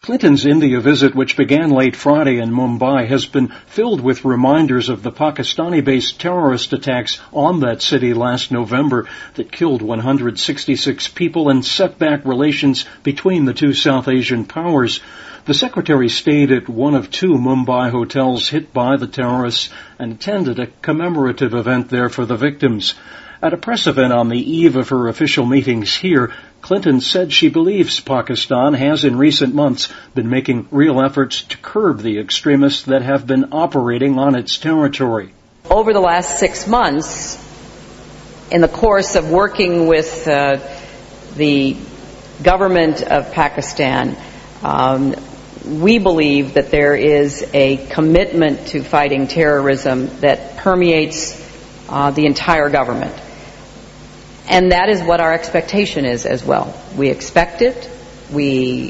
Clinton's India visit, which began late Friday in Mumbai, has been filled with reminders of the Pakistani-based terrorist attacks on that city last November that killed 166 people and set back relations between the two South Asian powers. The secretary stayed at one of two Mumbai hotels hit by the terrorists and attended a commemorative event there for the victims. At a press event on the eve of her official meetings here, Clinton said she believes Pakistan has in recent months been making real efforts to curb the extremists that have been operating on its territory. Over the last 6 months, in the course of working with the government of Pakistan, we believe that there is a commitment to fighting terrorism that permeates the entire government. And that is what our expectation is as well. We expect it. We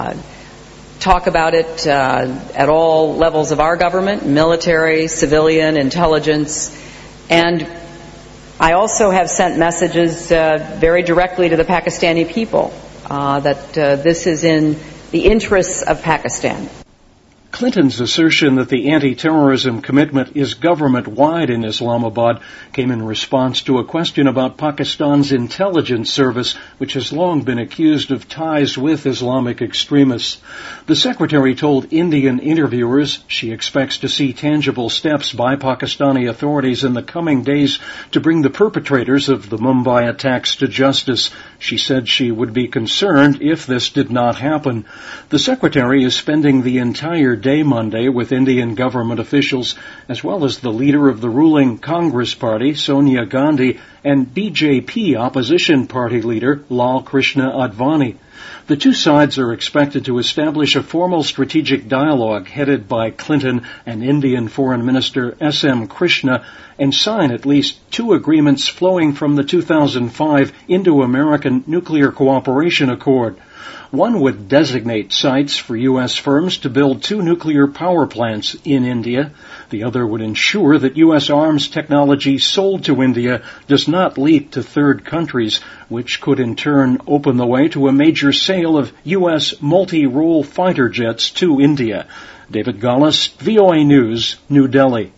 talk about it at all levels of our government, military, civilian, intelligence. And I also have sent messages very directly to the Pakistani people that this is in the interests of Pakistan. Clinton's assertion that the anti-terrorism commitment is government-wide in Islamabad came in response to a question about Pakistan's intelligence service, which has long been accused of ties with Islamic extremists. The secretary told Indian interviewers she expects to see tangible steps by Pakistani authorities in the coming days to bring the perpetrators of the Mumbai attacks to justice. She said she would be concerned if this did not happen. The secretary is spending the entire day Monday with Indian government officials, as well as the leader of the ruling Congress Party, Sonia Gandhi, and BJP opposition party leader, Lal Krishna Advani. The two sides are expected to establish a formal strategic dialogue headed by Clinton and Indian Foreign Minister S.M. Krishna and sign at least two agreements flowing from the 2005 Indo-American Nuclear Cooperation Accord. One would designate sites for U.S. firms to build 2 nuclear power plants in India. The other would ensure that U.S. arms technology sold to India does not leak to third countries, which could in turn open the way to a major sale of U.S. multi-role fighter jets to India. David Gullis, VOA News, New Delhi.